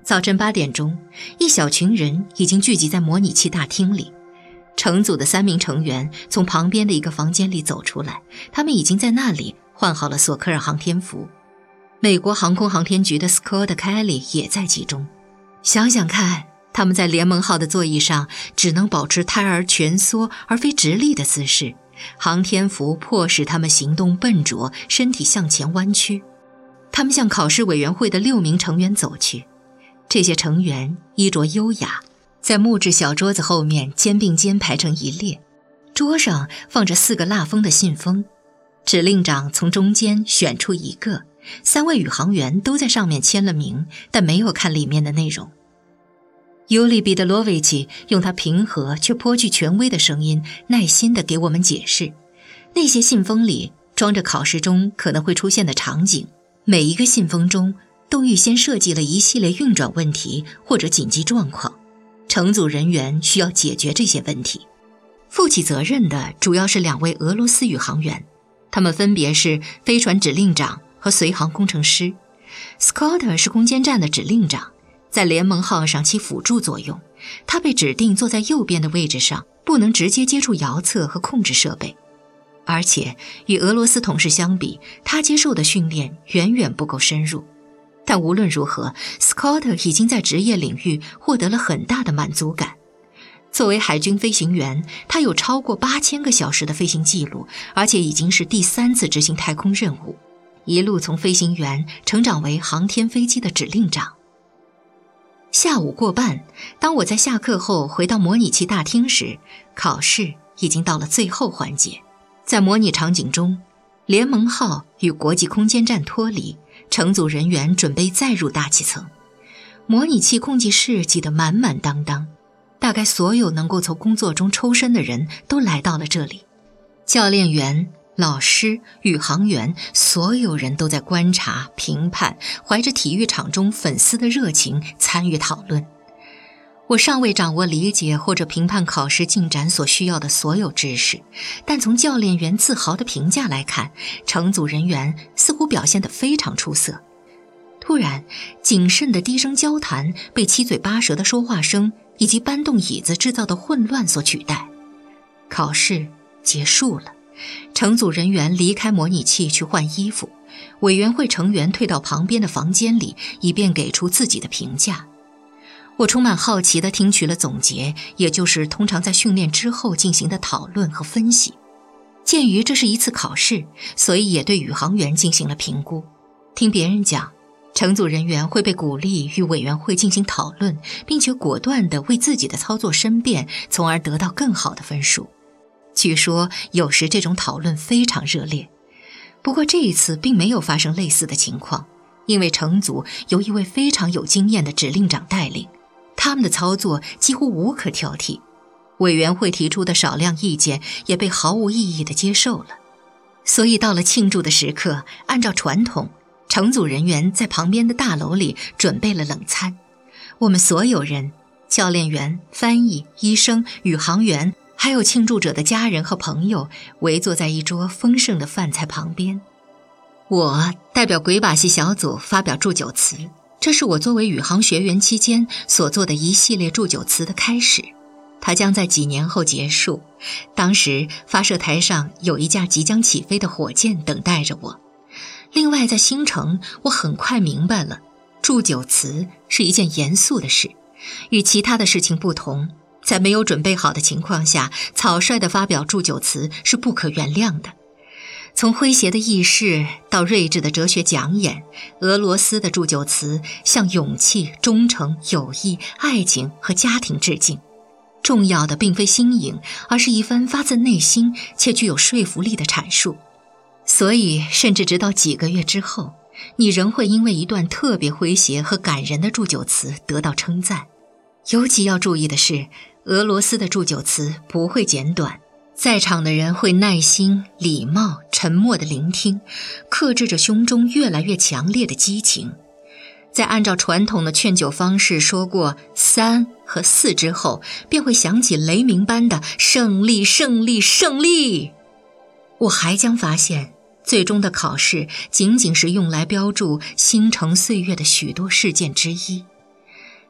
早晨8点钟，一小群人已经聚集在模拟器大厅里。乘组的3名成员从旁边的一个房间里走出来，他们已经在那里换好了索科尔航天服。美国航空航天局的 Scott Kelly 也在其中。想想看，他们在联盟号的座椅上只能保持胎儿蜷缩而非直立的姿势，航天服迫使他们行动笨拙，身体向前弯曲。他们向考试委员会的6名成员走去，这些成员衣着优雅，在木质小桌子后面肩并肩排成一列，桌上放着4个蜡封的信封，指令长从中间选出一个，3位宇航员都在上面签了名，但没有看里面的内容。尤里彼得罗维奇用他平和却颇具权威的声音耐心地给我们解释，那些信封里装着考试中可能会出现的场景，每一个信封中都预先设计了一系列运转问题或者紧急状况，乘组人员需要解决这些问题。负起责任的主要是2位俄罗斯宇航员，他们分别是飞船指令长和随航工程师。Scott 是空间站的指令长，在联盟号上起辅助作用，他被指定坐在右边的位置上，不能直接接触遥测和控制设备。而且与俄罗斯同事相比，他接受的训练远远不够深入。但无论如何， Scott 已经在职业领域获得了很大的满足感。作为海军飞行员，他有超过8000个小时的飞行记录，而且已经是第3次执行太空任务，一路从飞行员成长为航天飞机的指令长。下午过半，当我在下课后回到模拟器大厅时，考试已经到了最后环节。在模拟场景中，联盟号与国际空间站脱离，乘组人员准备再入大气层。模拟器控制室挤得满满当当，大概所有能够从工作中抽身的人都来到了这里。教练员、老师、宇航员，所有人都在观察、评判，怀着体育场中粉丝的热情参与讨论。我尚未掌握理解或者评判考试进展所需要的所有知识，但从教练员自豪的评价来看，乘组人员似乎表现得非常出色。突然，谨慎的低声交谈被七嘴八舌的说话声以及搬动椅子制造的混乱所取代。考试结束了，乘组人员离开模拟器去换衣服，委员会成员退到旁边的房间里，以便给出自己的评价。我充满好奇地听取了总结，也就是通常在训练之后进行的讨论和分析。鉴于这是一次考试，所以也对宇航员进行了评估。听别人讲，乘组人员会被鼓励与委员会进行讨论，并且果断地为自己的操作申辩，从而得到更好的分数。据说有时这种讨论非常热烈，不过这一次并没有发生类似的情况，因为乘组由一位非常有经验的指令长带领，他们的操作几乎无可挑剔，委员会提出的少量意见也被毫无意义地接受了。所以到了庆祝的时刻，按照传统，乘组人员在旁边的大楼里准备了冷餐。我们所有人，教练员、翻译、医生、宇航员，还有庆祝者的家人和朋友，围坐在一桌丰盛的饭菜旁边。我代表鬼把戏小组发表祝酒词，这是我作为宇航学员期间所做的一系列祝酒词的开始，它将在几年后结束。当时发射台上有一架即将起飞的火箭等待着我。另外在新城，我很快明白了，祝酒词是一件严肃的事，与其他的事情不同，在没有准备好的情况下，草率地发表祝酒词是不可原谅的。从诙谐的轶事到睿智的哲学讲演，俄罗斯的祝酒词向勇气、忠诚、友谊、爱情和家庭致敬。重要的并非新颖，而是一番发自内心且具有说服力的阐述。所以甚至直到几个月之后，你仍会因为一段特别诙谐和感人的祝酒词得到称赞。尤其要注意的是，俄罗斯的祝酒词不会简短，在场的人会耐心、礼貌、沉默地聆听，克制着胸中越来越强烈的激情。在按照传统的劝酒方式说过3和4之后，便会响起雷鸣般的胜利胜利胜利。我还将发现，最终的考试仅仅是用来标注星辰岁月的许多事件之一。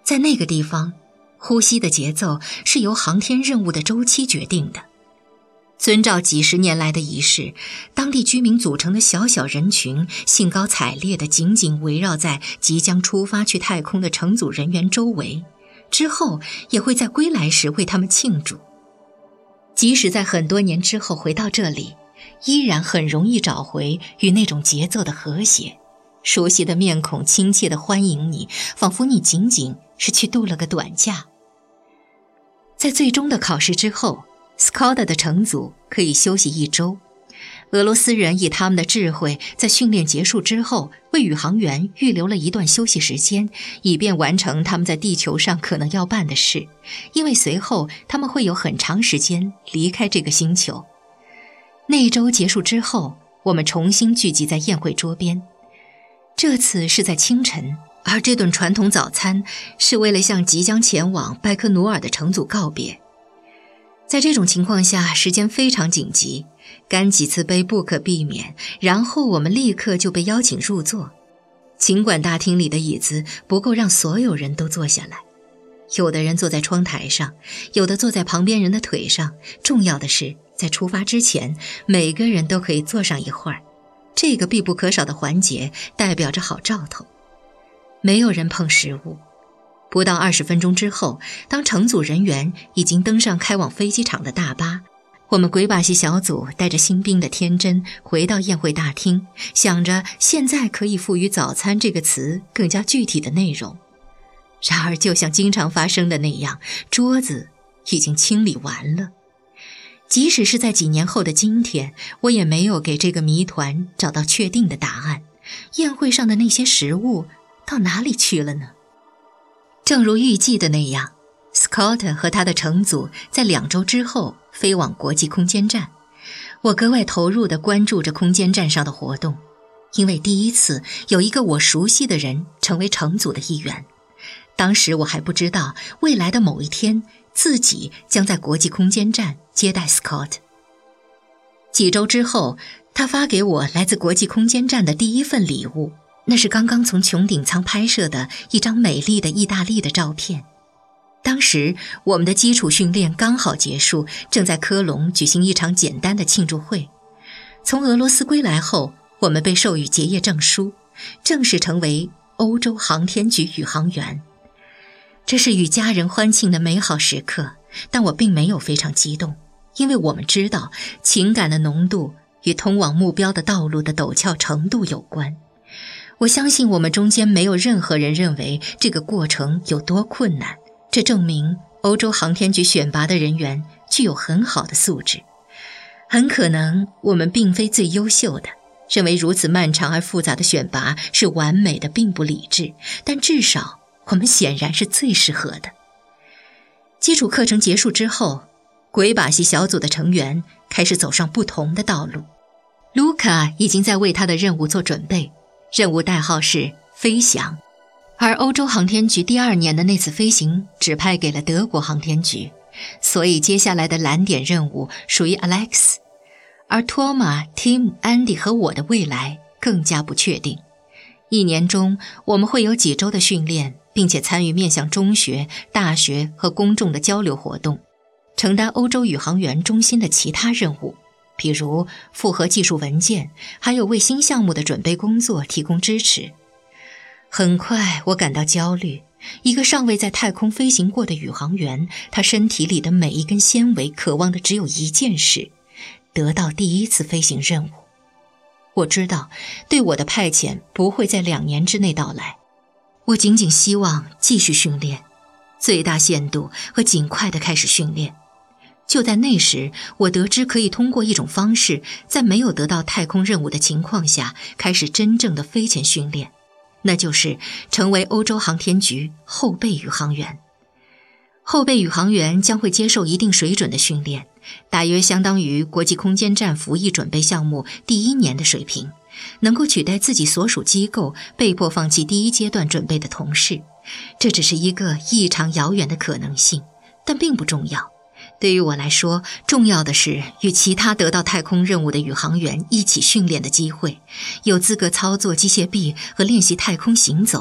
在那个地方，呼吸的节奏是由航天任务的周期决定的。遵照几十年来的仪式，当地居民组成的小小人群兴高采烈地紧紧围绕在即将出发去太空的乘组人员周围，之后也会在归来时为他们庆祝。即使在很多年之后回到这里，依然很容易找回与那种节奏的和谐，熟悉的面孔亲切地欢迎你，仿佛你仅仅是去度了个短假。在最终的考试之后， Skoda 的乘组可以休息1周。俄罗斯人以他们的智慧，在训练结束之后，为宇航员预留了一段休息时间，以便完成他们在地球上可能要办的事，因为随后他们会有很长时间离开这个星球。那1周结束之后，我们重新聚集在宴会桌边。这次是在清晨，而这顿传统早餐是为了向即将前往拜科努尔的乘组告别。在这种情况下，时间非常紧急，干几次杯不可避免，然后我们立刻就被邀请入座。尽管大厅里的椅子不够让所有人都坐下来，有的人坐在窗台上，有的坐在旁边人的腿上，重要的是在出发之前，每个人都可以坐上一会儿。这个必不可少的环节代表着好兆头。没有人碰食物。不到20分钟之后，当乘组人员已经登上开往飞机场的大巴，我们鬼把戏小组带着新兵的天真回到宴会大厅，想着现在可以赋予早餐这个词更加具体的内容。然而就像经常发生的那样，桌子已经清理完了。即使是在几年后的今天，我也没有给这个谜团找到确定的答案。宴会上的那些食物到哪里去了呢？正如预计的那样， Scott 和他的乘组在2周之后飞往国际空间站。我格外投入地关注着空间站上的活动，因为第一次有一个我熟悉的人成为乘组的一员。当时我还不知道，未来的某一天，自己将在国际空间站接待 Scott。 几周之后，他发给我来自国际空间站的第一份礼物，那是刚刚从穹顶舱拍摄的一张美丽的意大利的照片。当时我们的基础训练刚好结束，正在科隆举行一场简单的庆祝会。从俄罗斯归来后，我们被授予结业证书，正式成为欧洲航天局宇航员。这是与家人欢庆的美好时刻，但我并没有非常激动，因为我们知道情感的浓度与通往目标的道路的陡峭程度有关。我相信我们中间没有任何人认为这个过程有多困难，这证明欧洲航天局选拔的人员具有很好的素质。很可能我们并非最优秀的，认为如此漫长而复杂的选拔是完美的并不理智，但至少我们显然是最适合的。基础课程结束之后，鬼把戏小组的成员开始走上不同的道路。卢卡已经在为他的任务做准备，任务代号是飞翔，而欧洲航天局第2年的那次飞行指派给了德国航天局，所以接下来的蓝点任务属于 Alex， 而托马、Tim、Andy 和我的未来更加不确定。1年中我们会有几周的训练，并且参与面向中学、大学和公众的交流活动，承担欧洲宇航员中心的其他任务，比如复核技术文件，还有为新项目的准备工作提供支持。很快我感到焦虑，一个尚未在太空飞行过的宇航员，他身体里的每一根纤维渴望的只有一件事，得到第1次飞行任务。我知道对我的派遣不会在2年之内到来，我仅仅希望继续训练，最大限度和尽快地开始训练。就在那时，我得知可以通过一种方式，在没有得到太空任务的情况下，开始真正的飞前训练，那就是成为欧洲航天局后备宇航员。后备宇航员将会接受一定水准的训练，大约相当于国际空间站服役准备项目第1年的水平，能够取代自己所属机构被迫放弃第1阶段准备的同事。这只是一个异常遥远的可能性，但并不重要。对于我来说，重要的是与其他得到太空任务的宇航员一起训练的机会，有资格操作机械臂和练习太空行走。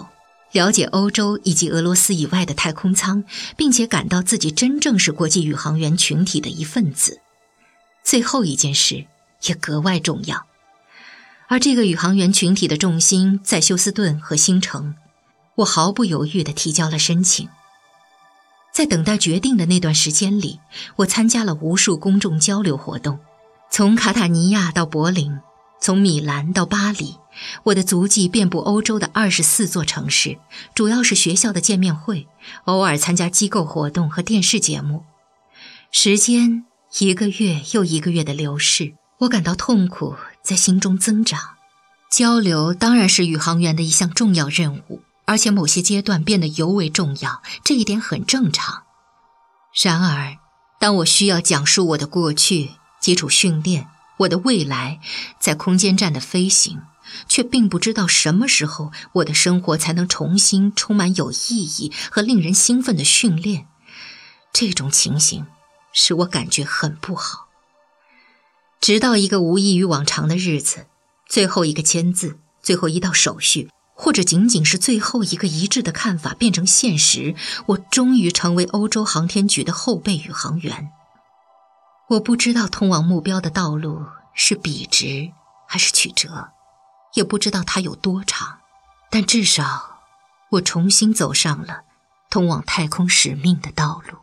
了解欧洲以及俄罗斯以外的太空舱，并且感到自己真正是国际宇航员群体的一份子。最后一件事也格外重要，而这个宇航员群体的重心在休斯顿和星城。我毫不犹豫地提交了申请。在等待决定的那段时间里，我参加了无数公众交流活动，从卡塔尼亚到柏林，从米兰到巴黎，我的足迹遍布欧洲的24座城市，主要是学校的见面会，偶尔参加机构活动和电视节目。时间一个月又一个月的流逝，我感到痛苦在心中增长。交流当然是宇航员的一项重要任务，而且某些阶段变得尤为重要，这一点很正常。然而，当我需要讲述我的过去、基础训练、我的未来，在空间站的飞行，却并不知道什么时候我的生活才能重新充满有意义和令人兴奋的训练，这种情形使我感觉很不好。直到一个无异于往常的日子，最后一个签字，最后一道手续，或者仅仅是最后一个一致的看法变成现实，我终于成为欧洲航天局的后备宇航员。我不知道通往目标的道路是笔直还是曲折，也不知道它有多长，但至少我重新走上了通往太空使命的道路。